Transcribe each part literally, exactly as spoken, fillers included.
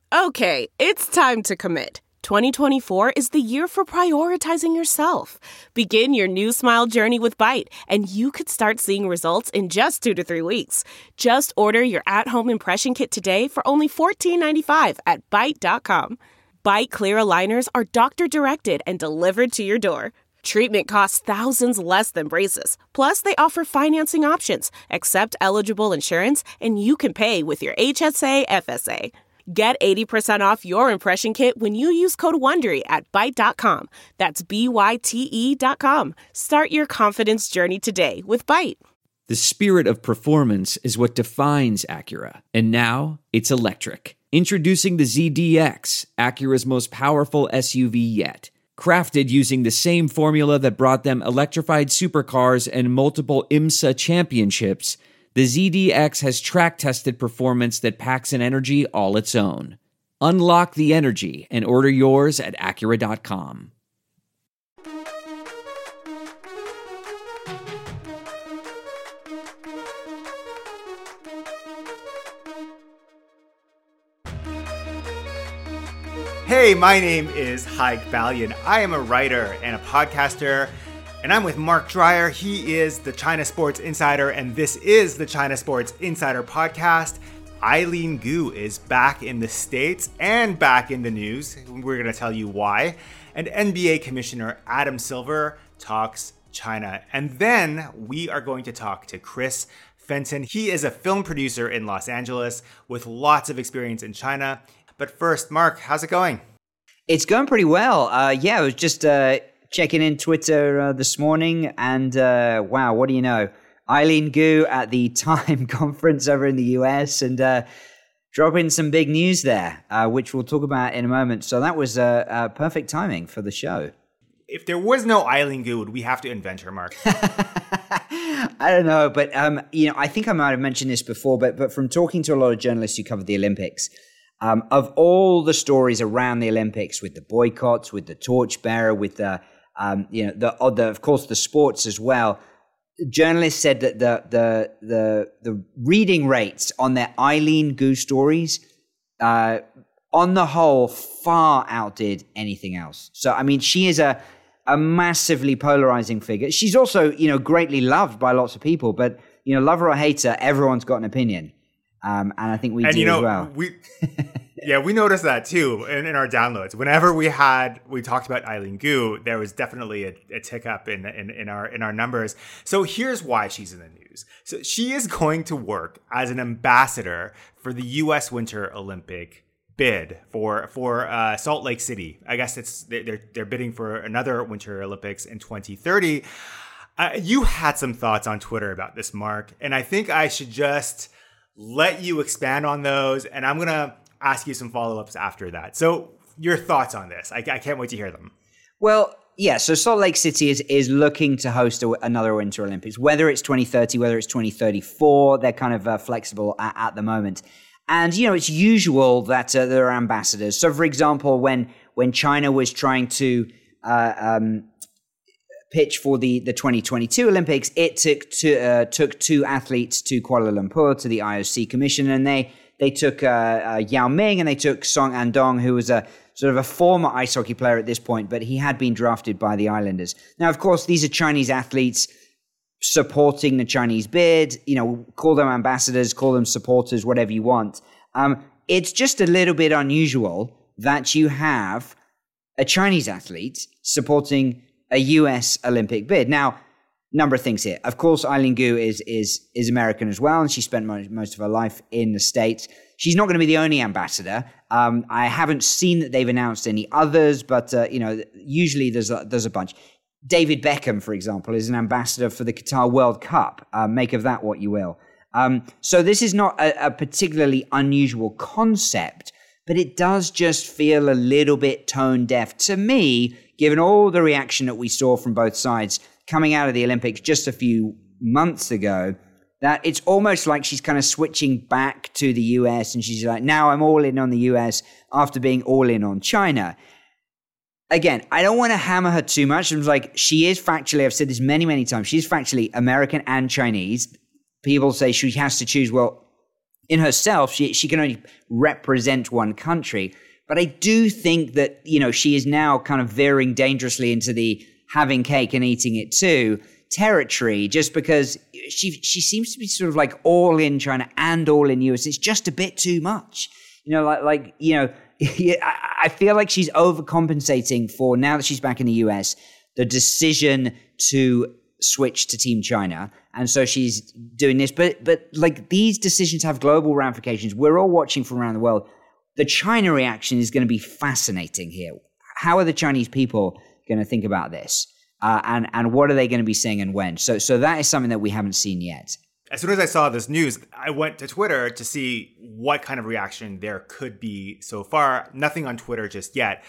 Okay, it's time to commit. twenty twenty-four is the year for prioritizing yourself. Begin your new smile journey with Byte, and you could start seeing results in just two to three weeks. Just order your at-home impression kit today for only fourteen ninety-five at byte dot com. Byte clear aligners are doctor-directed and delivered to your door. Treatment costs thousands less than braces. Plus, they offer financing options, accept eligible insurance, and you can pay with your H S A F S A. Get eighty percent off your impression kit when you use code WONDERY at byte dot com. That's B Y T E dot com. Start your confidence journey today with Byte. The spirit of performance is what defines Acura. And now, it's electric. Introducing the Z D X, Acura's most powerful S U V yet. Crafted using the same formula that brought them electrified supercars and multiple IMSA championships, the Z D X has track-tested performance that packs an energy all its own. Unlock the energy and order yours at Acura dot com. Hey, my name is Haig Balian. I am a writer and a podcaster, and I'm with Mark Dreyer. He is the China Sports Insider, and this is the China Sports Insider podcast. Eileen Gu is back in the States and back in the news. We're going to tell you why. And N B A Commissioner Adam Silver talks China. And then we are going to talk to Chris Fenton. He is a film producer in Los Angeles with lots of experience in China. But first, Mark, how's it going? It's going pretty well. Uh, yeah, I was just uh, checking in Twitter uh, this morning, and uh, wow, what do you know? Eileen Gu at the Time conference over in the U S, and uh, dropping some big news there, uh, which we'll talk about in a moment. So that was uh, uh, perfect timing for the show. If there was no Eileen Gu, would we have to invent her, Mark? I don't know, but um, you know, I think I might have mentioned this before, but but from talking to a lot of journalists who covered the Olympics. Um, of all the stories around the Olympics, with the boycotts, with the torchbearer, with the, um, you know, the, oh, the, of course, the sports as well, journalists said that the the the the reading rates on their Eileen Gu stories, uh, on the whole, far outdid anything else. So, I mean, she is a a massively polarizing figure. She's also, you know, greatly loved by lots of people, but you know, love her or hate her, everyone's got an opinion. Um, and I think we and, do you know, as well. We, yeah, we noticed that too in, in our downloads. Whenever we had we talked about Eileen Gu, there was definitely a, a tick up in, in in our in our numbers. So here's why she's in the news. So she is going to work as an ambassador for the U S Winter Olympic bid for for uh, Salt Lake City. I guess it's they're they're bidding for another Winter Olympics in twenty thirty. Uh, you had some thoughts on Twitter about this, Mark, and I think I should just let you expand on those, and I'm going to ask you some follow-ups after that. So your thoughts on this. I, I can't wait to hear them. Well, yeah, so Salt Lake City is, is looking to host a, another Winter Olympics, whether it's twenty thirty, whether it's twenty thirty-four, they're kind of uh, flexible at, at the moment. And, you know, it's usual that uh, there are ambassadors. So, for example, when when China was trying to uh, um, pitch for the, the twenty twenty-two Olympics, it took to, uh, took two athletes to Kuala Lumpur to the I O C Commission, and they they took uh, uh, Yao Ming and they took Song Andong, who was a sort of a former ice hockey player at this point, but he had been drafted by the Islanders. Now, of course, these are Chinese athletes supporting the Chinese bid. You know, call them ambassadors, call them supporters, whatever you want. Um, it's just a little bit unusual that you have a Chinese athlete supporting a U S Olympic bid. Now, number of things here. Of course, Eileen Gu is is is American as well, and she spent most, most of her life in the States. She's not going to be the only ambassador. Um, I haven't seen that they've announced any others, but uh, you know, usually there's a, there's a bunch. David Beckham, for example, is an ambassador for the Qatar World Cup. Uh, make of that what you will. Um, so this is not a, a particularly unusual concept, but it does just feel a little bit tone deaf to me, given all the reaction that we saw from both sides coming out of the Olympics just a few months ago, that it's almost like she's kind of switching back to the U S, and she's like, now I'm all in on the U S after being all in on China. Again, I don't want to hammer her too much. I'm like, she is factually, I've said this many, many times, she's factually American and Chinese. People say she has to choose. Well, in herself, she she can only represent one country. But I do think that, you know, she is now kind of veering dangerously into the having cake and eating it too territory, just because she she seems to be sort of like all in China and all in U S. It's just a bit too much. You know, like, like you know, I feel like she's overcompensating for, now that she's back in the U S, the decision to switch to Team China. And so she's doing this. But, but like, these decisions have global ramifications. We're all watching from around the world. The China reaction is going to be fascinating here. How are the Chinese people going to think about this? Uh, and, and what are they going to be saying and when? So, so that is something that we haven't seen yet. As soon as I saw this news, I went to Twitter to see what kind of reaction there could be so far. Nothing on Twitter just yet.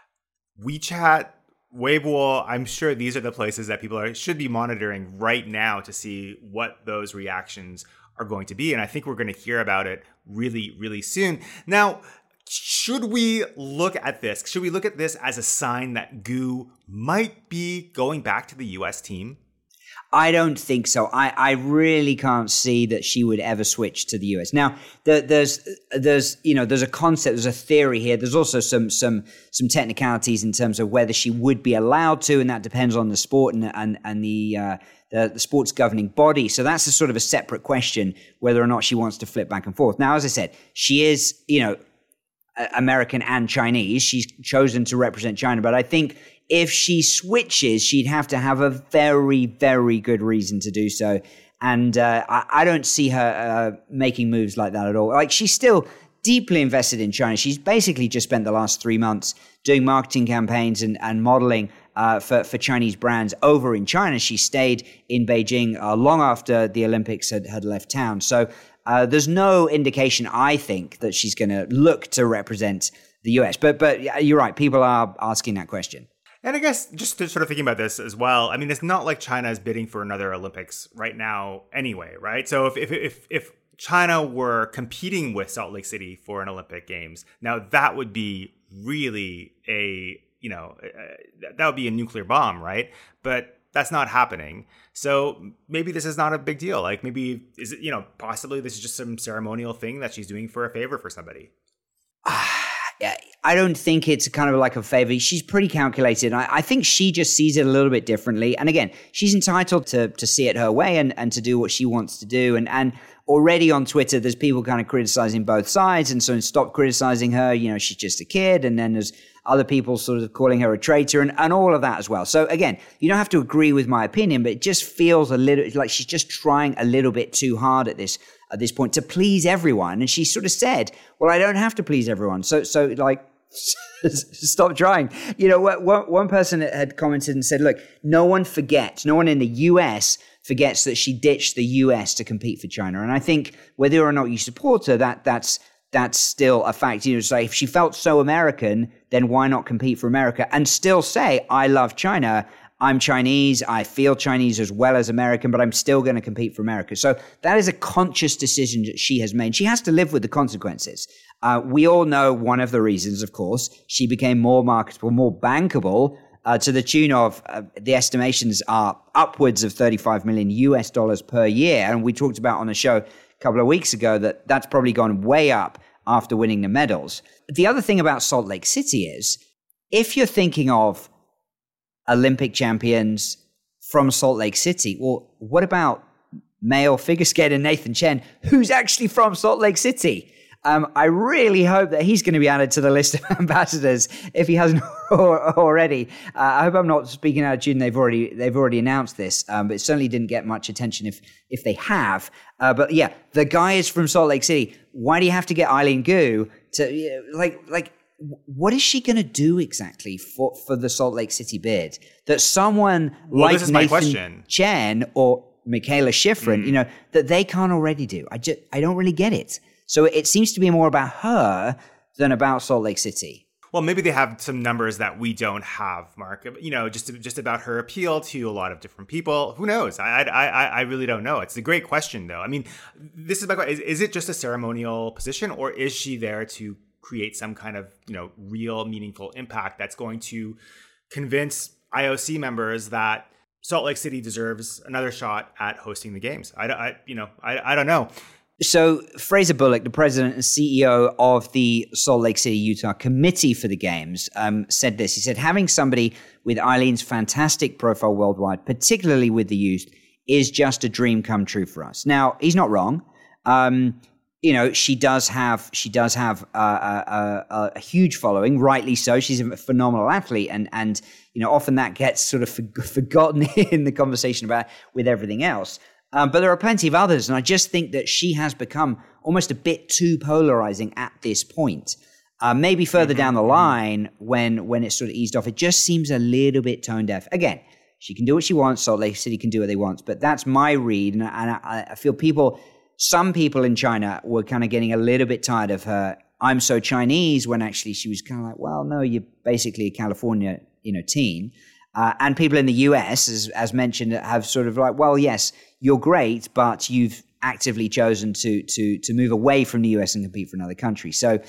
WeChat, Weibo, I'm sure these are the places that people are, should be monitoring right now to see what those reactions are going to be. And I think we're going to hear about it really, really soon. Now, should we look at this? Should we look at this as a sign that Gu might be going back to the U S team? I don't think so. I, I really can't see that she would ever switch to the U S. Now, the, there's there's you know there's a concept, there's a theory here. There's also some some some technicalities in terms of whether she would be allowed to, and that depends on the sport and and and the uh, the, the sports governing body. So that's a sort of a separate question, whether or not she wants to flip back and forth. Now, as I said, she is you know American and Chinese. She's chosen to represent China, but I think if she switches, she'd have to have a very, very good reason to do so. And uh, I, I don't see her uh, making moves like that at all. Like, she's still deeply invested in China. She's basically just spent the last three months doing marketing campaigns and, and modeling uh, for, for Chinese brands over in China. She stayed in Beijing uh, long after the Olympics had, had left town. So uh, there's no indication, I think, that she's going to look to represent the U S. But, but you're right. People are asking that question. And I guess just to sort of thinking about this as well, I mean, it's not like China is bidding for another Olympics right now anyway, right? So if if if, if China were competing with Salt Lake City for an Olympic Games, now that would be really a, you know, uh, that would be a nuclear bomb, right? But that's not happening. So maybe this is not a big deal. Like maybe, is it, you know, possibly this is just some ceremonial thing that she's doing for a favor for somebody. I don't think it's kind of like a favor. She's pretty calculated. I, I think she just sees it a little bit differently. And again, she's entitled to to see it her way and, and to do what she wants to do. And and already on Twitter, there's people kind of criticizing both sides. And so stop criticizing her. You know, she's just a kid. And then there's other people sort of calling her a traitor and, and all of that as well. So again, you don't have to agree with my opinion, but it just feels a little like she's just trying a little bit too hard at this at this point to please everyone. And she sort of said, well, I don't have to please everyone. So, so like, stop trying. You know, one, one person had commented and said, look, no one forgets, no one in the U S forgets that she ditched the U S to compete for China. And I think whether or not you support her, that that's that's still a fact. You know, so if she felt so American, then why not compete for America and still say, I love China. I'm Chinese, I feel Chinese as well as American, but I'm still going to compete for America. So that is a conscious decision that she has made. She has to live with the consequences. Uh, we all know one of the reasons, of course, she became more marketable, more bankable, uh, to the tune of, uh, the estimations are upwards of thirty-five million U S dollars per year. And we talked about on the show a couple of weeks ago that that's probably gone way up after winning the medals. The other thing about Salt Lake City is, if you're thinking of Olympic champions from Salt Lake City, well, what about male figure skater Nathan Chen, who's actually from Salt Lake City? Um, I really hope that he's going to be added to the list of ambassadors if he hasn't already. Uh, I hope I'm not speaking out of tune. They've already they've already announced this, um, but it certainly didn't get much attention if if they have. Uh, but yeah, the guy is from Salt Lake City. Why do you have to get Eileen Gu to you know, like like? What is she going to do exactly for, for the Salt Lake City bid? That someone well, like this is my Nathan question. Chen or Michaela Schifrin, mm. you know, that they can't already do. I just I don't really get it. So it seems to be more about her than about Salt Lake City. Well, maybe they have some numbers that we don't have, Mark. You know, just just about her appeal to a lot of different people. Who knows? I I I really don't know. It's a great question, though. I mean, this is my question: is, is it just a ceremonial position, or is she there to create some kind of, you know, real meaningful impact that's going to convince I O C members that Salt Lake City deserves another shot at hosting the games? I, I you know, I, I don't know. So Fraser Bullock, the president and C E O of the Salt Lake City, Utah Committee for the Games, um, said this. He said, having somebody with Eileen's fantastic profile worldwide, particularly with the youth, is just a dream come true for us. Now, he's not wrong. Um, you know, she does have she does have a, a, a, a huge following, rightly so. She's a phenomenal athlete, and and you know, often that gets sort of for, forgotten in the conversation about with everything else. Um, but there are plenty of others, and I just think that she has become almost a bit too polarizing at this point. Uh, maybe further down the line, when when it's sort of eased off, it just seems a little bit tone deaf. Again, she can do what she wants. Salt Lake City can do what they want, but that's my read, and, and I, I feel people, some people in China were kind of getting a little bit tired of her. I'm so Chinese, when actually she was kind of like, well, no, you're basically a California, you know, teen. Uh, and people in the U S, as, as mentioned, have sort of like, well, yes, you're great, but you've actively chosen to to to move away from the U S and compete for another country. So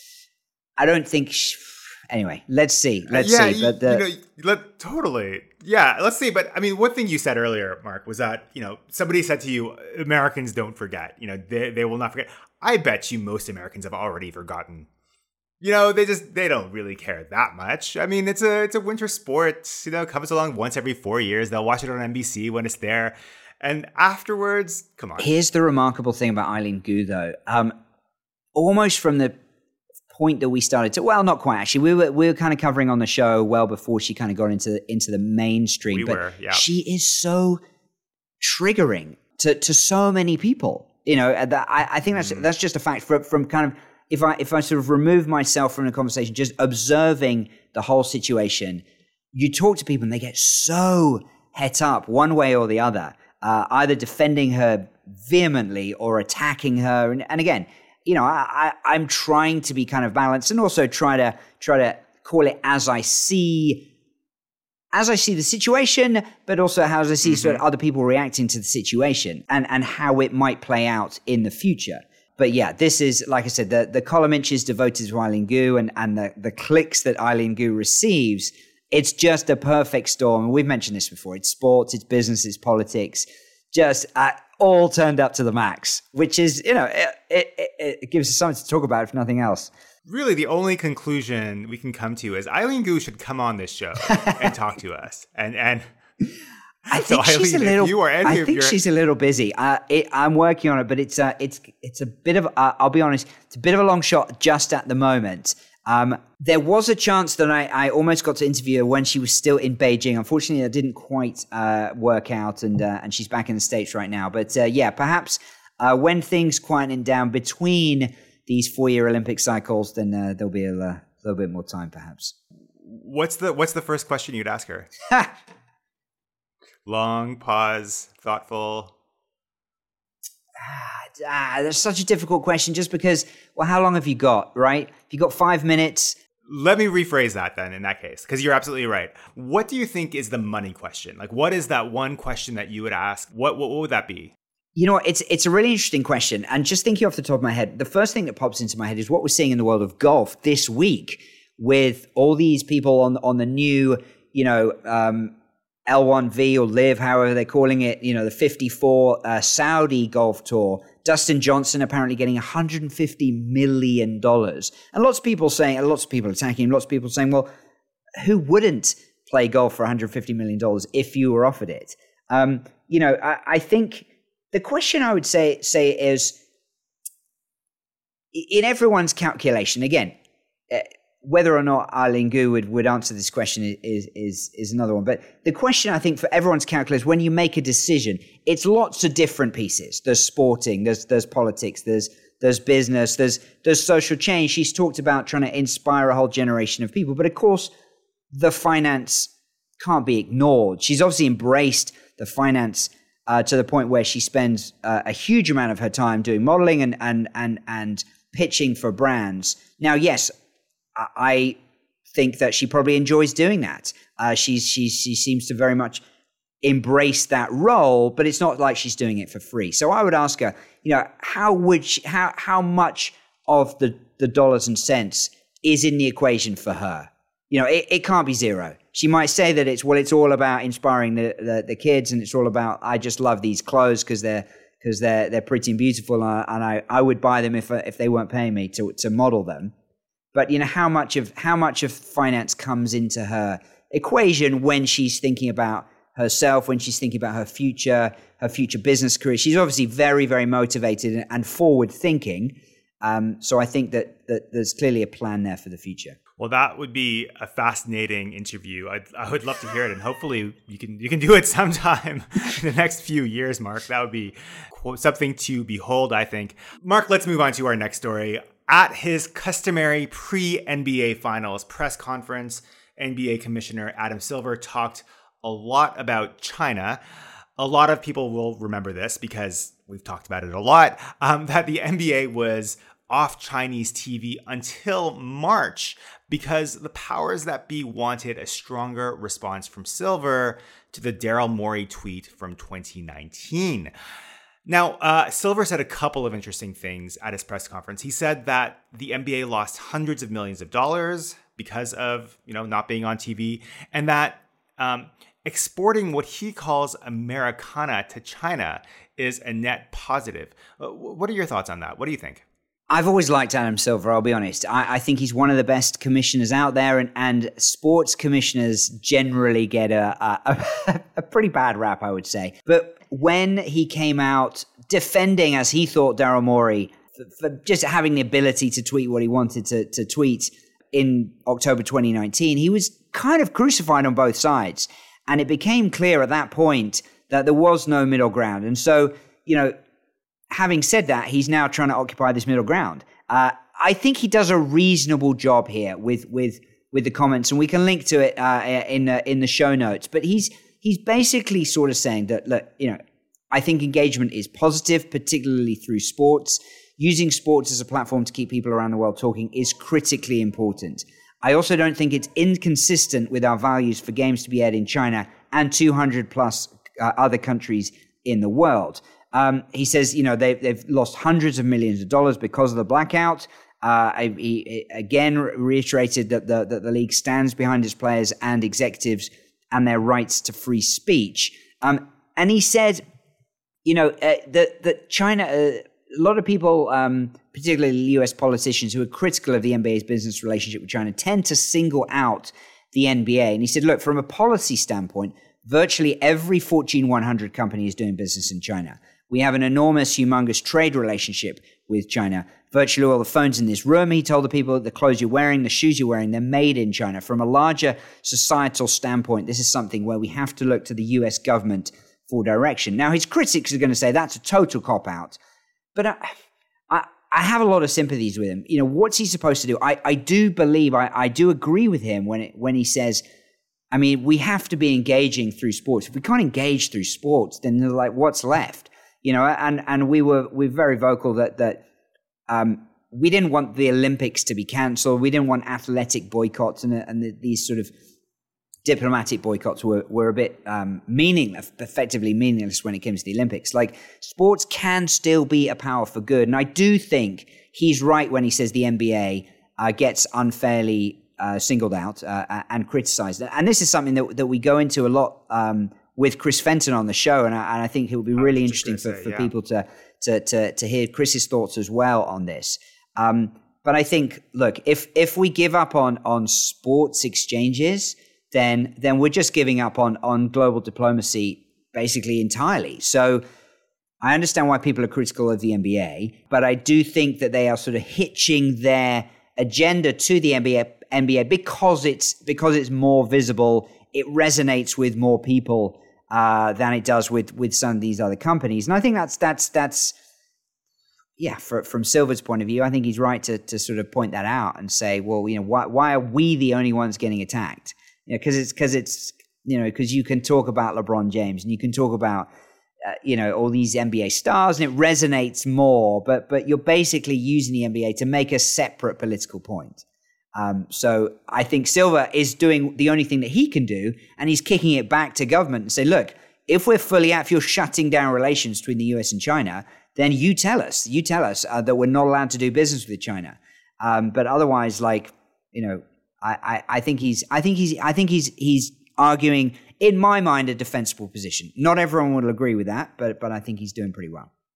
I don't think. She, anyway, let's see. Let's yeah, see. You, but the, you know, let, totally. Yeah, let's see. But I mean, one thing you said earlier, Mark, was that, you know, somebody said to you, Americans don't forget. You know, they they will not forget. I bet you most Americans have already forgotten. You know, they just, they don't really care that much. I mean, it's a it's a winter sport, you know, it comes along once every four years. They'll watch it on N B C when it's there. And afterwards, come on. Here's the remarkable thing about Eileen Gu, though. Um, almost from the point that we started to, well, not quite actually. We were we were kind of covering on the show well before she kind of got into into the mainstream. We but were, yeah. She is so triggering to to so many people. You know, that I, I think that's mm. that's just a fact. From from kind of if I if I sort of remove myself from the conversation, just observing the whole situation, you talk to people and they get so het up one way or the other, uh, either defending her vehemently or attacking her. And, and again, you know, I, I, I'm trying to be kind of balanced and also try to try to call it as I see, as I see the situation, but also how I see mm-hmm. sort of other people reacting to the situation and, and how it might play out in the future. But yeah, this is, like I said, the, the column inches devoted to Eileen Gu and, and the, the clicks that Eileen Gu receives, it's just a perfect storm. We've mentioned this before. It's sports, it's business, it's politics, just uh, all turned up to the max, which is, you know, it, it, it gives us something to talk about, if nothing else. Really, the only conclusion we can come to is Eileen Gu should come on this show and talk to us. And and I think so she's Eileen, a little. You are any I think your... she's a little busy. Uh, it, I'm working on it, but it's uh, it's it's a bit of. Uh, I'll be honest, it's a bit of a long shot just at the moment. Um, there was a chance that I, I almost got to interview her when she was still in Beijing. Unfortunately, that didn't quite uh, work out, and uh, and she's back in the States right now. But uh, yeah, perhaps uh, when things quieten down between these four-year Olympic cycles, then uh, there'll be a, a little bit more time, perhaps. What's the What's the first question you'd ask her? Long pause, thoughtful. Ah, that's such a difficult question just because, well, how long have you got, right? Have you got five minutes? Let me rephrase that then in that case, because you're absolutely right. What do you think is the money question? Like, what is that one question that you would ask? What What, what would that be? You know, it's it's a really interesting question. And just thinking off the top of my head, the first thing that pops into my head is what we're seeing in the world of golf this week with all these people on, on the new, you know, um, L one V or Live, however they're calling it, you know, the fifty-four uh, Saudi golf tour. Dustin Johnson apparently getting one hundred fifty million dollars. And lots of people saying, lots of people attacking him, lots of people saying, well, who wouldn't play golf for one hundred fifty million dollars if you were offered it? Um, you know, I, I think the question I would say say is, in everyone's calculation, again, uh, whether or not Eileen Gu would, would answer this question is, is is another one. But the question, I think, for everyone's calculus, when you make a decision, it's lots of different pieces. There's sporting, there's there's politics, there's there's business, there's there's social change. She's talked about trying to inspire a whole generation of people. But of course, the finance can't be ignored. She's obviously embraced the finance uh, to the point where she spends uh, a huge amount of her time doing modeling and and and and pitching for brands. Now, yes, I think that she probably enjoys doing that. Uh, she's, she's, she seems to very much embrace that role, but it's not like she's doing it for free. So I would ask her, you know, how would she, how how much of the, the dollars and cents is in the equation for her? You know, it, it can't be zero. She might say that it's, well, it's all about inspiring the, the, the kids and it's all about, I just love these clothes because they're because they're they're pretty and beautiful, uh, and I, I would buy them if uh, if they weren't paying me to to model them. But you know how much of how much of finance comes into her equation when she's thinking about herself, when she's thinking about her future, her future business career. She's obviously very, very motivated and forward thinking. Um, so I think that, that there's clearly a plan there for the future. Well, that would be a fascinating interview. I'd, I would love to hear it, and hopefully you can you can do it sometime in the next few years, Mark. That would be something to behold, I think. Mark, let's move on to our next story. At his customary pre-N B A Finals press conference, N B A Commissioner Adam Silver talked a lot about China. A lot of people will remember this because we've talked about it a lot, um, that the N B A was off Chinese T V until March because the powers that be wanted a stronger response from Silver to the Daryl Morey tweet from twenty nineteen. Now, uh, Silver said a couple of interesting things at his press conference. He said that the N B A lost hundreds of millions of dollars because of, you know, not being on T V, and that um, exporting what he calls Americana to China is a net positive. Uh, what are your thoughts on that? What do you think? I've always liked Adam Silver, I'll be honest. I, I think he's one of the best commissioners out there, and, and sports commissioners generally get a, a, a pretty bad rap, I would say. But when he came out defending, as he thought, Daryl Morey for, for just having the ability to tweet what he wanted to, to tweet in October twenty nineteen, he was kind of crucified on both sides. And it became clear at that point that there was no middle ground. And so, you know, having said that, he's now trying to occupy this middle ground. Uh, I think he does a reasonable job here with with with the comments, and we can link to it uh, in uh, in the show notes. But he's he's basically sort of saying that, look, you know, I think engagement is positive, particularly through sports. Using sports as a platform to keep people around the world talking is critically important. I also don't think it's inconsistent with our values for games to be aired in China and two hundred plus uh, other countries in the world. Um, he says, you know, they've, they've lost hundreds of millions of dollars because of the blackout. Uh, he, he again reiterated that the, that the league stands behind its players and executives and their rights to free speech. Um, and he said, you know, uh, that, that China, uh, a lot of people, um, particularly U S politicians who are critical of the N B A's business relationship with China, tend to single out the N B A. And he said, look, from a policy standpoint, virtually every Fortune one hundred company is doing business in China. We have an enormous, humongous trade relationship with China. Virtually all the phones in this room, he told the people, the clothes you're wearing, the shoes you're wearing, they're made in China. From a larger societal standpoint, this is something where we have to look to the U S government for direction. Now, his critics are going to say that's a total cop-out. But I, I, I have a lot of sympathies with him. You know, what's he supposed to do? I, I do believe, I, I do agree with him when it, when he says, I mean, we have to be engaging through sports. If we can't engage through sports, then they're like, what's left? You know, and, and we were we were very vocal that that um, we didn't want the Olympics to be cancelled. We didn't want athletic boycotts, and, and the, these sort of diplomatic boycotts were, were a bit um, meaningless, effectively meaningless when it comes to the Olympics. Like, sports can still be a power for good. And I do think he's right when he says the N B A uh, gets unfairly uh, singled out uh, and criticized. And this is something that, that we go into a lot um, with Chris Fenton on the show. And I, and I think it would be really interesting for, say, for yeah. people to, to, to, to hear Chris's thoughts as well on this. Um, but I think, look, if, if we give up on, on sports exchanges, then then we're just giving up on, on global diplomacy basically entirely. So I understand why people are critical of the N B A, but I do think that they are sort of hitching their agenda to the N B A, N B A because it's because it's more visible. It resonates with more people uh, than it does with with some of these other companies. And I think that's that's that's yeah. For, from Silver's point of view, I think he's right to to sort of point that out and say, well, you know, why why are we the only ones getting attacked? You know, because it's because it's you know because you can talk about LeBron James and you can talk about uh, you know all these N B A stars and it resonates more, but but you're basically using the N B A to make a separate political point. Um, so I think Silver is doing the only thing that he can do, and he's kicking it back to government and say, look, if we're fully out, if you're shutting down relations between the U S and China, then you tell us, you tell us uh, that we're not allowed to do business with China. Um, but otherwise, like you know. I, I, I think he's I think he's I think he's he's arguing, in my mind, a defensible position. Not everyone will agree with that, but but I think he's doing pretty well.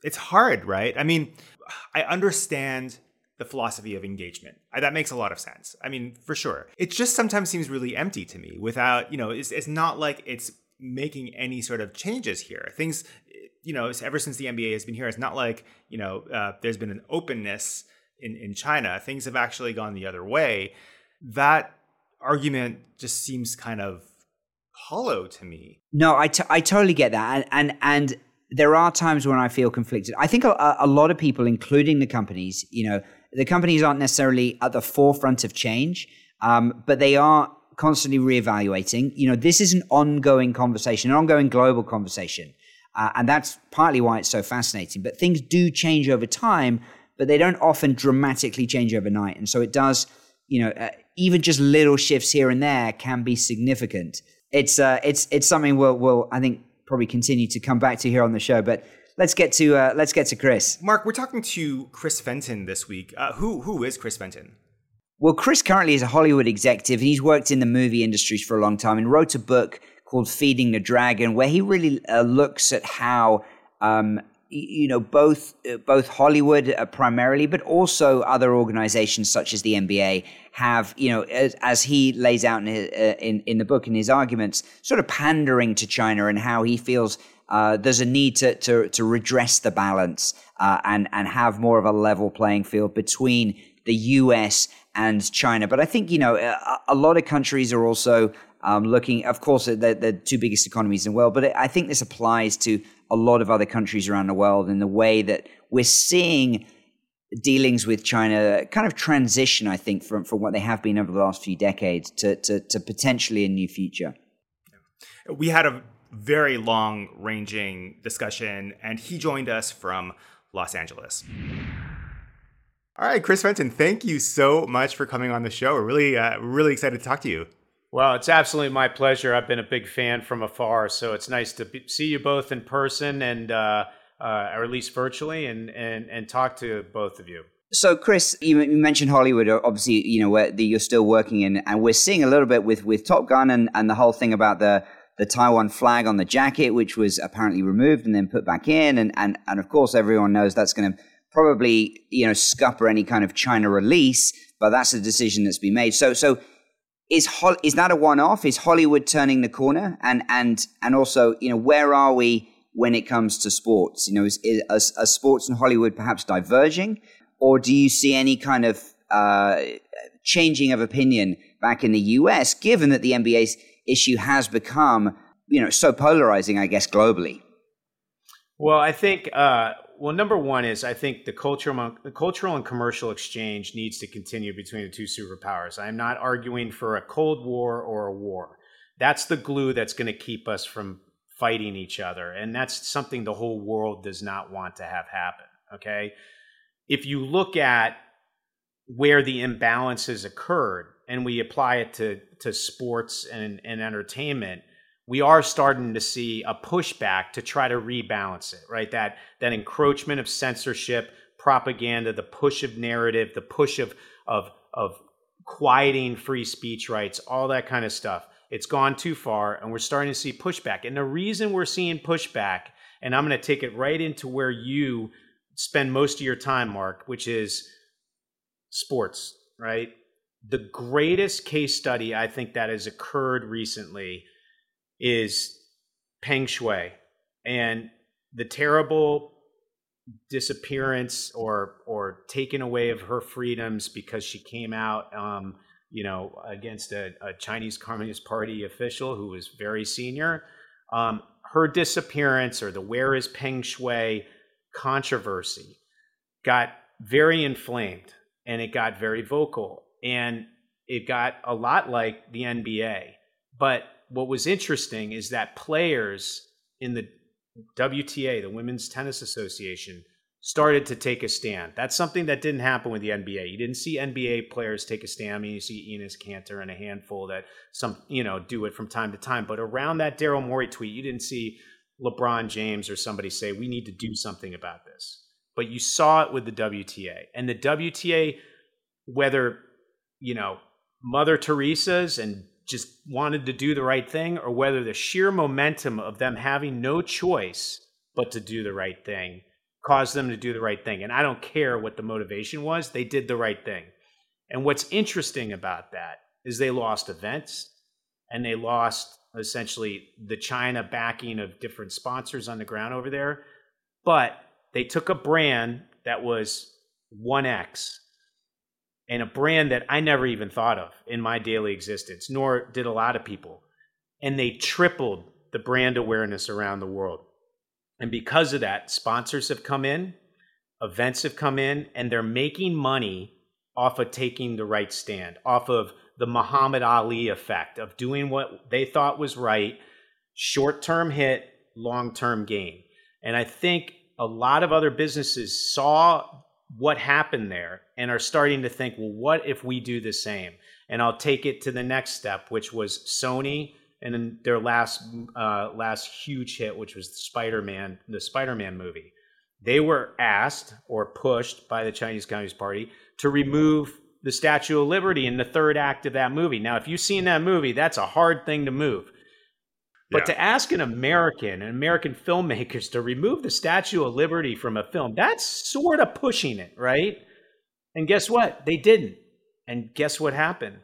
it's hard, right? I mean, I understand the philosophy of engagement. That makes a lot of sense. I mean, for sure. It just sometimes seems really empty to me without, you know, it's, it's not like it's making any sort of changes here. Things, you know, ever since the N B A has been here, it's not like, you know, uh, there's been an openness in, in China. Things have actually gone the other way. That argument just seems kind of hollow to me. No, I, t- I totally get that. And, and, and there are times when I feel conflicted. I think a, a lot of people, including the companies, you know, the companies aren't necessarily at the forefront of change, um, but they are constantly reevaluating. You know, this is an ongoing conversation, an ongoing global conversation. Uh, and that's partly why it's so fascinating. But things do change over time, but they don't often dramatically change overnight. And so it does, you know, uh, even just little shifts here and there can be significant. It's uh, it's it's something we'll, we'll, I think, probably continue to come back to here on the show. But let's get to uh, let's get to Chris. Mark, we're talking to Chris Fenton this week. Uh, who who is Chris Fenton? Well, Chris currently is a Hollywood executive. He's worked in the movie industries for a long time and wrote a book called Feeding the Dragon, where he really uh, looks at how um, you know both uh, both Hollywood uh, primarily, but also other organizations such as the N B A have, you know, as, as he lays out in, his, uh, in in the book in his arguments, sort of pandering to China and how he feels uh, there's a need to to, to redress the balance uh, and and have more of a level playing field between the U S and China. But I think, you know, a, a lot of countries are also um, looking, of course, they're the two biggest economies in the world, but I think this applies to a lot of other countries around the world in the way that we're seeing dealings with China kind of transition, I think, from, from what they have been over the last few decades to, to, to potentially a new future. We had a very long-ranging discussion, and he joined us from Los Angeles. All right, Chris Fenton, thank you so much for coming on the show. We're really, uh, really excited to talk to you. Well, it's absolutely my pleasure. I've been a big fan from afar, so it's nice to be, see you both in person and, uh, uh, or at least virtually, and, and and talk to both of you. So, Chris, you, you mentioned Hollywood. Obviously, you know where the, you're still working in, and we're seeing a little bit with, with Top Gun and, and the whole thing about the the Taiwan flag on the jacket, which was apparently removed and then put back in, and and and of course, everyone knows that's going to probably, you know, scupper any kind of China release, but that's a decision that's been made. So, so is Hol- is that a one-off? Is Hollywood turning the corner? And and and also, you know, where are we when it comes to sports? You know, is, is are, are sports and Hollywood perhaps diverging, or do you see any kind of uh, changing of opinion back in the U S, given that the N B A's issue has become, you know, so polarizing, I guess, globally? Well, I think. Uh, Well, number one is I think the cultural, the cultural and commercial exchange needs to continue between the two superpowers. I am not arguing for a Cold War or a war. That's the glue that's going to keep us from fighting each other. And that's something the whole world does not want to have happen. Okay. If you look at where the imbalances occurred and we apply it to, to sports and, and entertainment, we are starting to see a pushback to try to rebalance it, right? That that encroachment of censorship, propaganda, the push of narrative, the push of of of quieting free speech rights, all that kind of stuff. It's gone too far, and we're starting to see pushback. And the reason we're seeing pushback, and I'm going to take it right into where you spend most of your time, Mark, which is sports, right? The greatest case study I think that has occurred recently is Peng Shuai and the terrible disappearance or or taking away of her freedoms because she came out, um, you know, against a, a Chinese Communist Party official who was very senior. Um, her disappearance, or the "Where is Peng Shuai" controversy, got very inflamed and it got very vocal, and it got a lot like the N B A, but what was interesting is that players in the W T A, the Women's Tennis Association, started to take a stand. That's something that didn't happen with the N B A. You didn't see N B A players take a stand. I mean, you see Enes Kanter and a handful that some, you know, do it from time to time. But around that Daryl Morey tweet, you didn't see LeBron James or somebody say, we need to do something about this. But you saw it with the W T A. And the W T A, whether, you know, Mother Teresa's and just wanted to do the right thing, or whether the sheer momentum of them having no choice but to do the right thing caused them to do the right thing. And I don't care what the motivation was. They did the right thing. And what's interesting about that is they lost events and they lost essentially the China backing of different sponsors on the ground over there. But they took a brand that was one X and a brand that I never even thought of in my daily existence, nor did a lot of people. And they tripled the brand awareness around the world. And because of that, sponsors have come in, events have come in, and they're making money off of taking the right stand, off of the Muhammad Ali effect of doing what they thought was right, short-term hit, long-term gain. And I think a lot of other businesses saw what happened there and are starting to think, well, what if we do the same? And I'll take it to the next step, which was Sony and then their last uh, last huge hit, which was the Spider-Man, the Spider-Man movie. They were asked or pushed by the Chinese Communist Party to remove the Statue of Liberty in the third act of that movie. Now, if you've seen that movie, that's a hard thing to move. But yeah. to ask an American, an American filmmakers to remove the Statue of Liberty from a film, that's sort of pushing it, right? And guess what? They didn't. And guess what happened?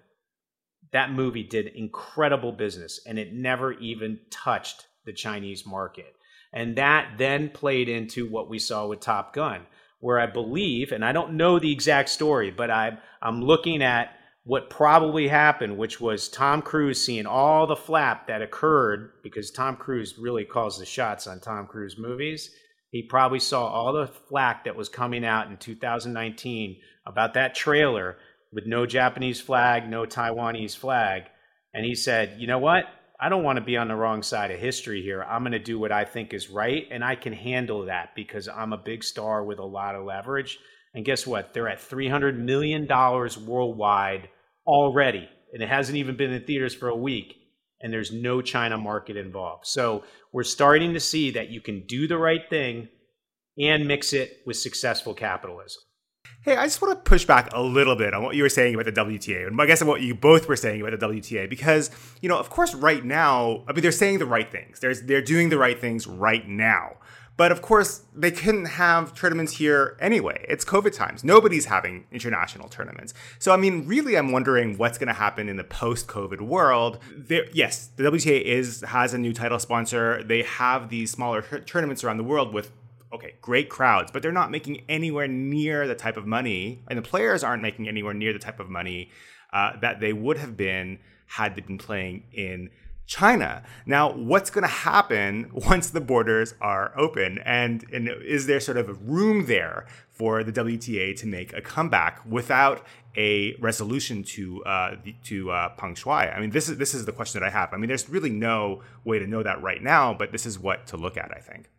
That movie did incredible business, and it never even touched the Chinese market. And that then played into what we saw with Top Gun, where I believe, and I don't know the exact story, but I'm, I'm looking at what probably happened, which was Tom Cruise seeing all the flap that occurred, because Tom Cruise really calls the shots on Tom Cruise movies. He probably saw all the flack that was coming out in two thousand nineteen about that trailer with no Japanese flag, no Taiwanese flag. And he said, you know what? I don't want to be on the wrong side of history here. I'm going to do what I think is right, and I can handle that because I'm a big star with a lot of leverage. And guess what? They're at three hundred million dollars worldwide already, and it hasn't even been in theaters for a week, and there's no China market involved. So we're starting to see that you can do the right thing and mix it with successful capitalism. Hey, I just want to push back a little bit on what you were saying about the W T A, and I guess what you both were saying about the W T A, because, you know, of course, right now, I mean, they're saying the right things. There's, they're doing the right things right now. But of course, they couldn't have tournaments here anyway. It's COVID times. Nobody's having international tournaments. So, I mean, really, I'm wondering what's going to happen in the post-COVID world. There, yes, the W T A is has a new title sponsor. They have these smaller tournaments around the world with, okay, great crowds, but they're not making anywhere near the type of money, and the players aren't making anywhere near the type of money uh, that they would have been had they been playing in China. Now, what's going to happen once the borders are open? And, and is there sort of a room there for the W T A to make a comeback without a resolution to uh, to uh, Peng Shuai? I mean, this is this is the question that I have. I mean, there's really no way to know that right now, but this is what to look at, I think.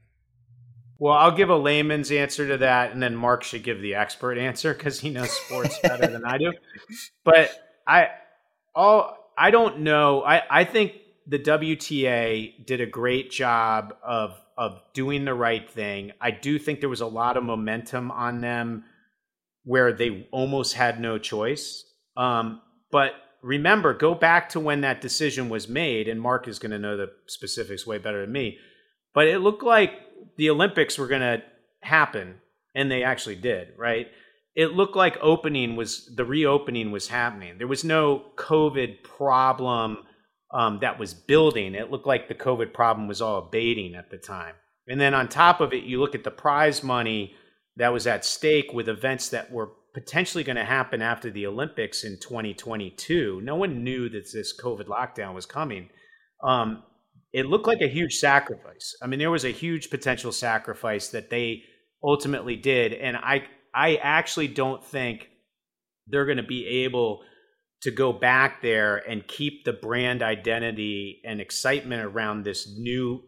Well, I'll give a layman's answer to that, and then Mark should give the expert answer because he knows sports better than I do. But I, all I don't know. I, I think the W T A did a great job of of doing the right thing. I do think there was a lot of momentum on them where they almost had no choice. Um, but remember, go back to when that decision was made, and Mark is going to know the specifics way better than me. But it looked like the Olympics were going to happen, and they actually did, right? It looked like opening was the reopening was happening. There was no COVID problem um, that was building. It looked like the COVID problem was all abating at the time. And then on top of it, you look at the prize money that was at stake with events that were potentially going to happen after the Olympics in twenty twenty-two. No one knew that this COVID lockdown was coming. Um, It looked like a huge sacrifice. I mean, there was a huge potential sacrifice that they ultimately did. And I I actually don't think they're going to be able to go back there and keep the brand identity and excitement around this new,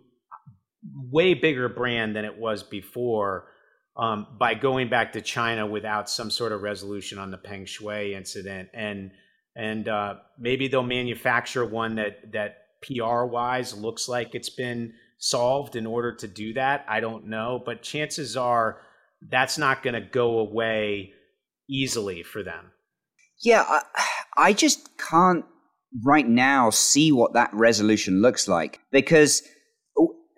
way bigger brand than it was before um, by going back to China without some sort of resolution on the Peng Shuai incident. And and uh, maybe they'll manufacture one that that P R-wise looks like it's been solved in order to do that. I don't know, but chances are that's not going to go away easily for them. Yeah, I, I just can't right now see what that resolution looks like, because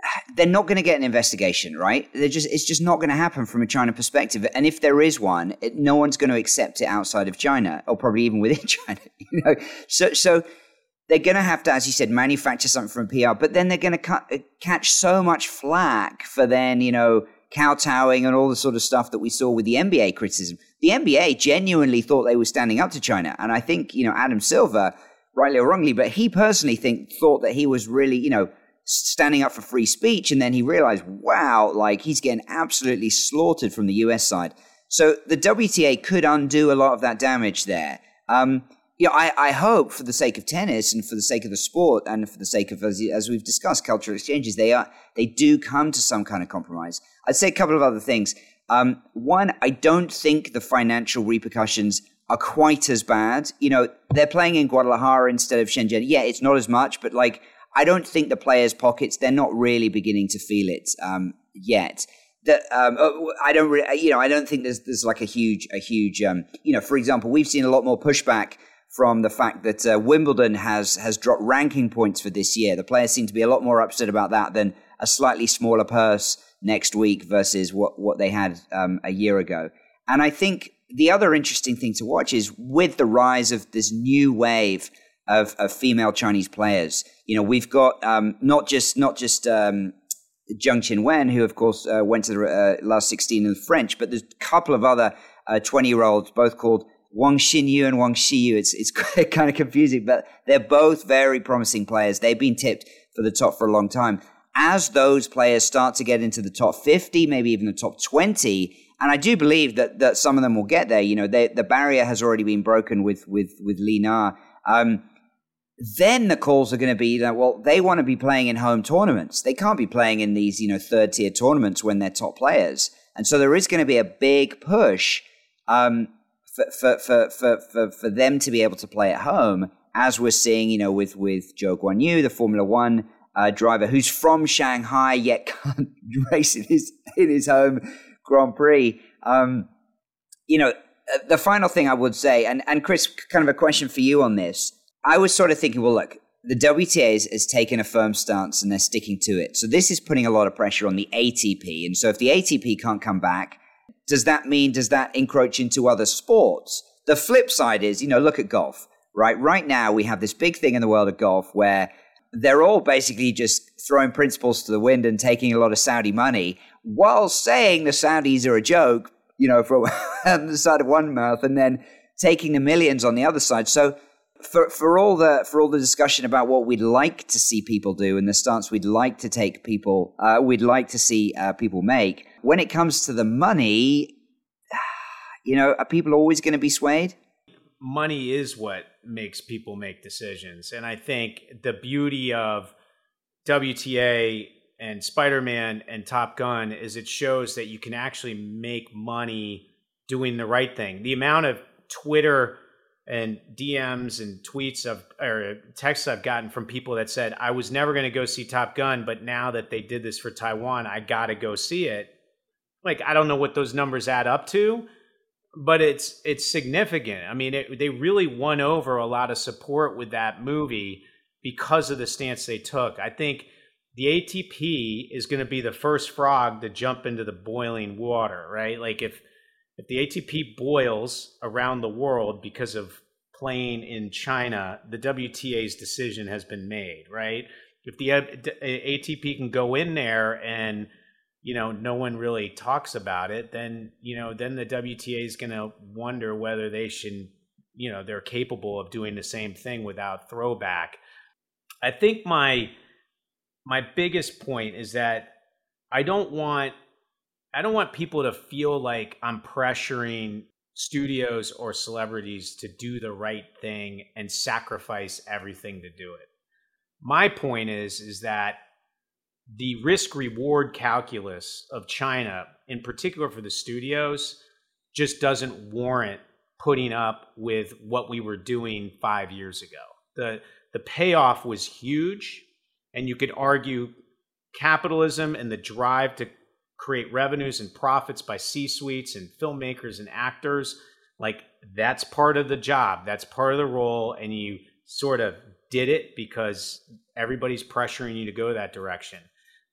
they're not going to get an investigation, right? They're just it's just not going to happen from a China perspective. And if there is one, it, no one's going to accept it outside of China, or probably even within China. You know, so so they're going to have to, as you said, manufacture something from P R. But then they're going to catch so much flack for then, you know, kowtowing and all the sort of stuff that we saw with the N B A criticism. The N B A genuinely thought they were standing up to China, and I think, you know, Adam Silver, rightly or wrongly, but he personally think thought that he was really, you know, standing up for free speech, and then he realized, wow, like he's getting absolutely slaughtered from the U S side. So the W T A could undo a lot of that damage there. Um, you know, I, I hope for the sake of tennis and for the sake of the sport and for the sake of, as, as we've discussed, cultural exchanges, they are they do come to some kind of compromise. I'd say a couple of other things. Um, one, I don't think the financial repercussions are quite as bad. You know, they're playing in Guadalajara instead of Shenzhen. Yeah, it's not as much, but like, I don't think the players' pockets, they're not really beginning to feel it um, yet. That um, I don't really, you know, I don't think there's there's like a huge, a huge, um, you know, for example, we've seen a lot more pushback from the fact that uh, Wimbledon has has dropped ranking points for this year. The players seem to be a lot more upset about that than a slightly smaller purse next week versus what, what they had um, a year ago. And I think the other interesting thing to watch is with the rise of this new wave Of, of female Chinese players, you know, we've got um, not just not just um, Zheng Qinwen, who of course uh, went to the uh, last sixteen in the French, but there's a couple of other twenty-year-olds, both called Wang Xinyu and Wang Xiyu. It's it's kind of confusing, but they're both very promising players. They've been tipped for the top for a long time. As those players start to get into the top fifty, maybe even the top twenty, and I do believe that that some of them will get there. You know, they, the barrier has already been broken with with with Li Na. Um, Then the calls are going to be that, well, they want to be playing in home tournaments. They can't be playing in these, you know, third tier tournaments when they're top players. And so there is going to be a big push um, for, for, for, for, for, for them to be able to play at home, as we're seeing, you know, with, with Zhou Guanyu, the Formula One uh, driver, who's from Shanghai yet can't race in his, in his home Grand Prix. Um, you know, the final thing I would say, and, and Chris, kind of a question for you on this. I was sort of thinking, well, look, the W T A has, has taken a firm stance and they're sticking to it. So this is putting a lot of pressure on the A T P. And so if the A T P can't come back, does that mean, does that encroach into other sports? The flip side is, you know, look at golf, right? Right now we have this big thing in the world of golf where they're all basically just throwing principles to the wind and taking a lot of Saudi money while saying the Saudis are a joke, you know, from the side of one mouth and then taking the millions on the other side. So For for all the for all the discussion about what we'd like to see people do and the stance we'd like to take people, uh, we'd like to see uh, people make, when it comes to the money, you know, are people always going to be swayed? Money is what makes people make decisions. And I think the beauty of W T A and Spider-Man and Top Gun is it shows that you can actually make money doing the right thing. The amount of Twitter and D Ms and tweets of or texts I've gotten from people that said, I was never going to go see Top Gun, but now that they did this for Taiwan, I got to go see it. Like, I don't know what those numbers add up to, but it's it's significant. I mean, it, they really won over a lot of support with that movie because of the stance they took. I think the A T P is going to be the first frog to jump into the boiling water, right? Like if if the A T P boils around the world because of playing in China, the W T A's decision has been made, right? If the A T P can go in there and, you know, no one really talks about it, then, you know, then the W T A is going to wonder whether they should, you know, they're capable of doing the same thing without throwback. I think my my biggest point is that I don't want I don't want people to feel like I'm pressuring studios or celebrities to do the right thing and sacrifice everything to do it. My point is, is that the risk reward calculus of China, in particular for the studios, just doesn't warrant putting up with what we were doing five years ago. The the payoff was huge, and you could argue capitalism and the drive to create revenues and profits by C-suites and filmmakers and actors, like that's part of the job, that's part of the role, and you sort of did it because everybody's pressuring you to go that direction.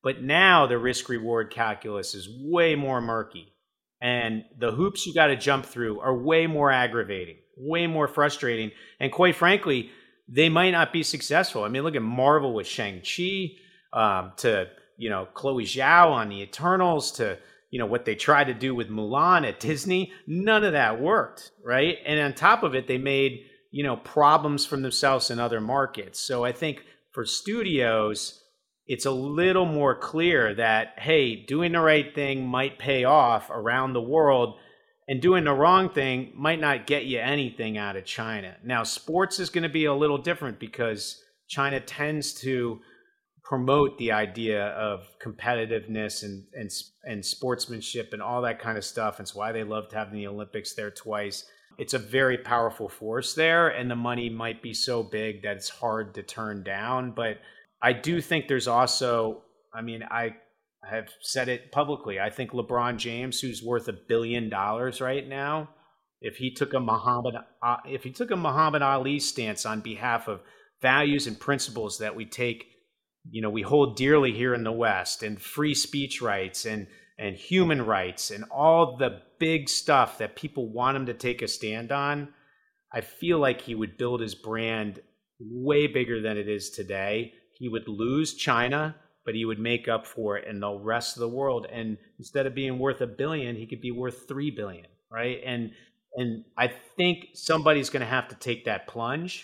But now the risk reward calculus is way more murky. And the hoops you got to jump through are way more aggravating, way more frustrating. And quite frankly, they might not be successful. I mean, look at Marvel with Shang-Chi, um, to, you know, Chloe Zhao on the Eternals, to, you know, what they tried to do with Mulan at Disney. None of that worked, right? And on top of it, they made, you know, problems for themselves in other markets. So I think for studios, it's a little more clear that, hey, doing the right thing might pay off around the world, and doing the wrong thing might not get you anything out of China. Now, sports is going to be a little different because China tends to promote the idea of competitiveness and, and, and sportsmanship and all that kind of stuff. It's why they loved having the Olympics there twice. It's a very powerful force there, and the money might be so big that it's hard to turn down. But I do think there's also, I mean, I have said it publicly. I think LeBron James, who's worth a billion dollars right now, if he took a Muhammad, uh, if he took a Muhammad Ali stance on behalf of values and principles that we take, you know, we hold dearly here in the West, and free speech rights and and human rights and all the big stuff that people want him to take a stand on, I feel like he would build his brand way bigger than it is today. He would lose China, but he would make up for it in the rest of the world. And instead of being worth a billion, he could be worth three billion, right? And and I think somebody's going to have to take that plunge.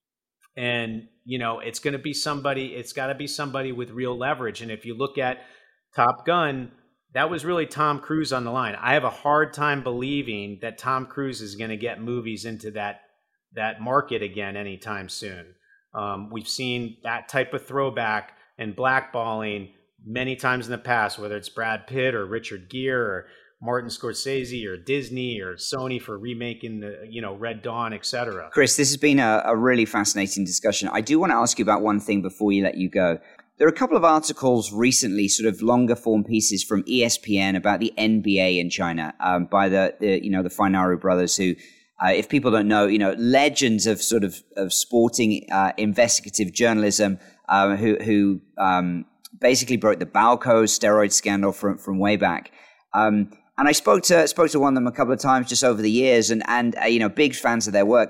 And, you know, it's going to be somebody, it's got to be somebody with real leverage. And if you look at Top Gun, that was really Tom Cruise on the line. I have a hard time believing that Tom Cruise is going to get movies into that that market again anytime soon. Um, we've seen that type of throwback and blackballing many times in the past, whether it's Brad Pitt or Richard Gere or Martin Scorsese or Disney or Sony for remaking the, you know, Red Dawn, et cetera. Chris, this has been a, a really fascinating discussion. I do want to ask you about one thing before you let you go. There are a couple of articles recently, sort of longer form pieces from E S P N about the N B A in China, um, by the, the, you know, the Finaru brothers who, Uh, if people don't know, you know, legends of sort of, of sporting uh, investigative journalism, uh, who who um, basically broke the Balco steroid scandal from from way back. Um, and I spoke to spoke to one of them a couple of times just over the years, and and uh, you know, big fans of their work.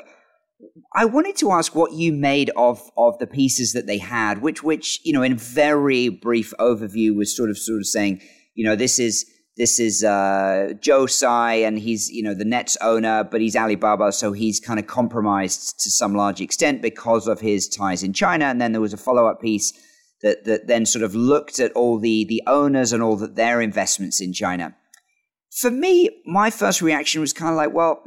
I wanted to ask what you made of of the pieces that they had, which which you know, in very brief overview, was sort of sort of saying, you know, this is. This is uh, Joe Tsai, and he's, you know, the Nets owner, but he's Alibaba, so he's kind of compromised to some large extent because of his ties in China. And then there was a follow-up piece that that then sort of looked at all the the owners and all the, their investments in China. For me, my first reaction was kind of like, well,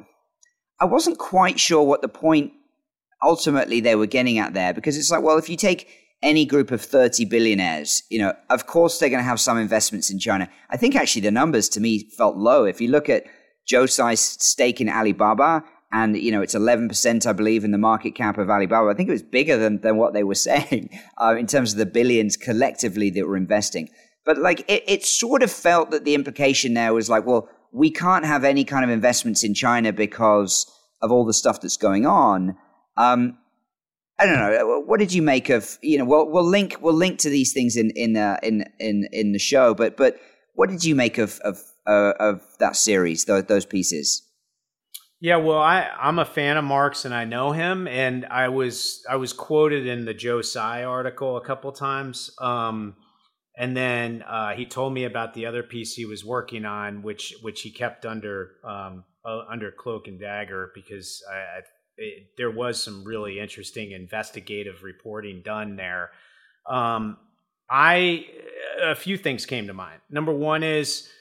I wasn't quite sure what the point ultimately they were getting at there, because it's like, well, if you take any group of thirty billionaires, you know, of course they're going to have some investments in China. I think actually the numbers to me felt low. If you look at Joe Tsai's stake in Alibaba, and, you know, it's eleven percent, I believe, in the market cap of Alibaba. I think it was bigger than, than what they were saying uh, in terms of the billions collectively that were investing. But like, it, it sort of felt that the implication there was like, well, we can't have any kind of investments in China because of all the stuff that's going on. Um, I don't know. What did you make of, you know, we'll, we'll link, we'll link to these things in, in, uh, in, in, in the show, but, but what did you make of, of, uh, of that series, those, those pieces? Yeah, well, I, I'm a fan of Mark's, and I know him, and I was, I was quoted in the Joe Tsai article a couple times. Um, and then, uh, he told me about the other piece he was working on, which, which he kept under, um, uh, under cloak and dagger, because I, I It, there was some really interesting investigative reporting done there. Um, I a few things came to mind. Number one is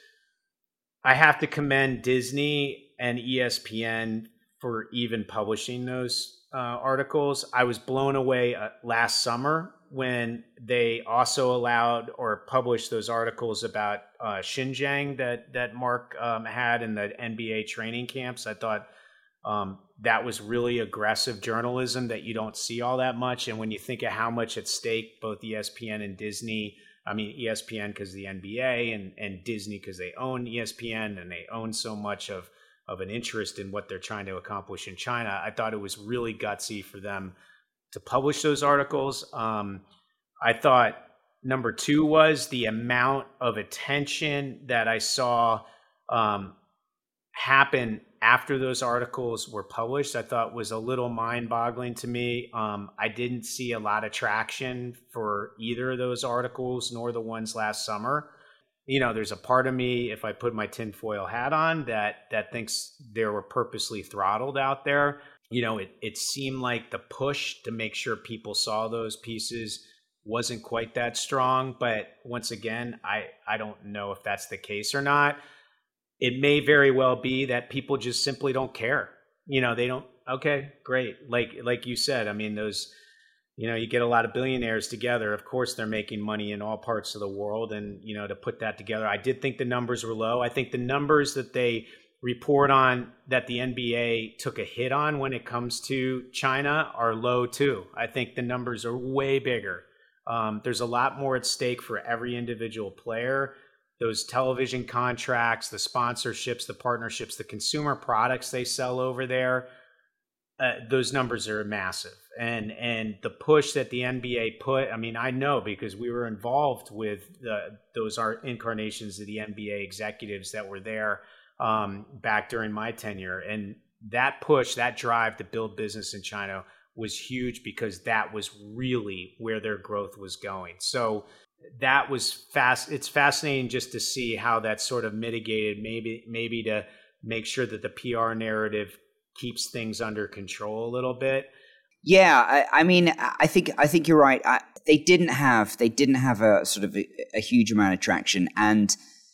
I have to commend Disney and E S P N for even publishing those uh, articles. I was blown away uh, last summer when they also allowed or published those articles about uh, Xinjiang that that Mark um, had in the N B A training camps. I thought Um, that was really aggressive journalism that you don't see all that much. And when you think of how much at stake both E S P N and Disney, I mean, E S P N because of the N B A, and, and Disney because they own E S P N and they own so much of, of an interest in what they're trying to accomplish in China, I thought it was really gutsy for them to publish those articles. Um, I thought number two was the amount of attention that I saw um, happen after those articles were published. I thought was a little mind-boggling to me. Um, I didn't see a lot of traction for either of those articles, nor the ones last summer. You know, there's a part of me, if I put my tinfoil hat on, that that thinks they were purposely throttled out there. You know, it it seemed like the push to make sure people saw those pieces wasn't quite that strong. But once again, I, I don't know if that's the case or not. It may very well be that people just simply don't care. You know, they don't, okay, great. Like like you said, I mean, those, you know, you get a lot of billionaires together. Of course, they're making money in all parts of the world. And, you know, to put that together, I did think the numbers were low. I think the numbers that they report on that the N B A took a hit on when it comes to China are low too. I think the numbers are way bigger. Um, there's a lot more at stake for every individual player. Those television contracts, the sponsorships, the partnerships, the consumer products they sell over there, uh, those numbers are massive. And and the push that the N B A put, I mean, I know because we were involved with the, those art incarnations of the N B A executives that were there um, back during my tenure. And that push, that drive to build business in China was huge because that was really where their growth was going. So that was fast. It's fascinating just to see how that sort of mitigated, maybe maybe to make sure that the P R narrative keeps things under control a little bit. Yeah, I, I mean, I think I think you're right. I, they didn't have they didn't have a sort of a, a huge amount of traction, and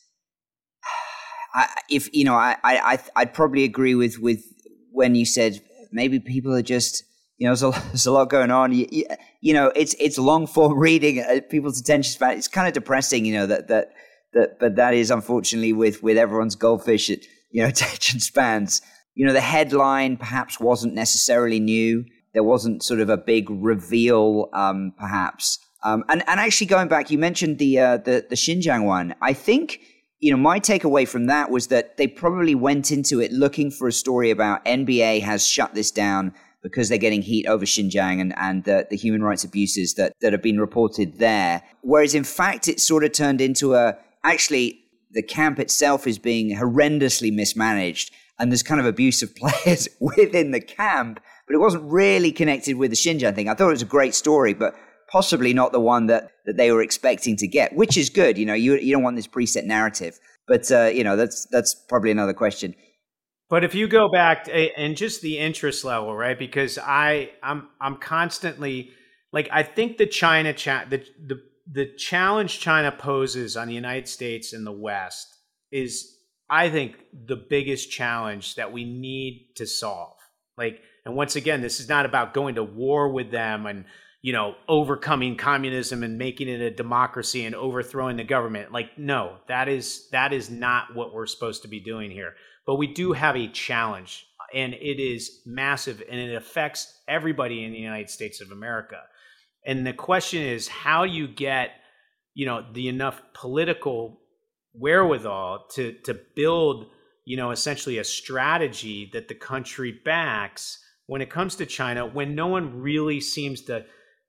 I, if you know, I, I I'd probably agree with with when you said maybe people are just. You know, there's a, there's a lot going on. You, you, you know, it's it's long form reading. Uh, people's attention span. It's kind of depressing. You know that that that, but that is unfortunately with with everyone's goldfish. At, you know, attention spans. You know, the headline perhaps wasn't necessarily new. There wasn't sort of a big reveal, um, perhaps. Um, and and actually going back, you mentioned the uh, the the Xinjiang one. I think you know my takeaway from that was that they probably went into it looking for a story about N B A has shut this down because they're getting heat over Xinjiang and, and the, the human rights abuses that, that have been reported there. Whereas in fact, it sort of turned into a, actually, the camp itself is being horrendously mismanaged and there's kind of abusive players within the camp, but it wasn't really connected with the Xinjiang thing. I thought it was a great story, but possibly not the one that, that they were expecting to get, which is good. You know, you, you don't want this preset narrative, but, uh, you know, that's, that's probably another question. But if you go back to, and just the interest level, right? Because I, I'm, I'm constantly like, I think the China cha- the, the the challenge China poses on the United States and the West is, I think, the biggest challenge that we need to solve. Like, and once again, this is not about going to war with them and you know overcoming communism and making it a democracy and overthrowing the government. Like, no, that is that is not what we're supposed to be doing here. But we do have a challenge, and it is massive, and it affects everybody in the United States of America. And the question is, how you get, you know, the enough political wherewithal to to build, you know, essentially a strategy that the country backs when it comes to China, when no one really seems to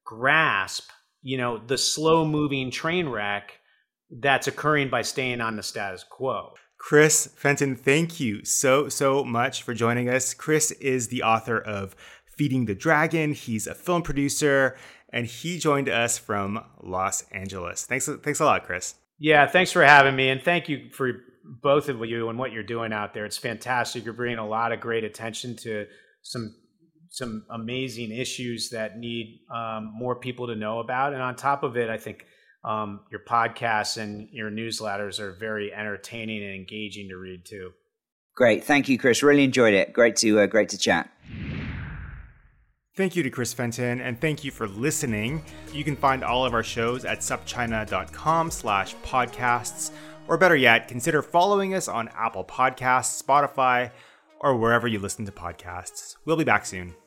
grasp, you know, the slow-moving train wreck that's occurring by staying on the status quo. Chris Fenton, thank you so, so much for joining us. Chris is the author of Feeding the Dragon. He's a film producer, and he joined us from Los Angeles. Thanks, thanks a lot, Chris. Yeah, thanks for having me, and thank you for both of you and what you're doing out there. It's fantastic. You're bringing a lot of great attention to some some amazing issues that need um, more people to know about. And on top of it, I think Um, your podcasts and your newsletters are very entertaining and engaging to read too. Great. Thank you, Chris. Really enjoyed it. Great to uh, great to chat. Thank you to Chris Fenton, and thank you for listening. You can find all of our shows at supchina.com slash podcasts, or better yet, consider following us on Apple Podcasts, Spotify, or wherever you listen to podcasts. We'll be back soon.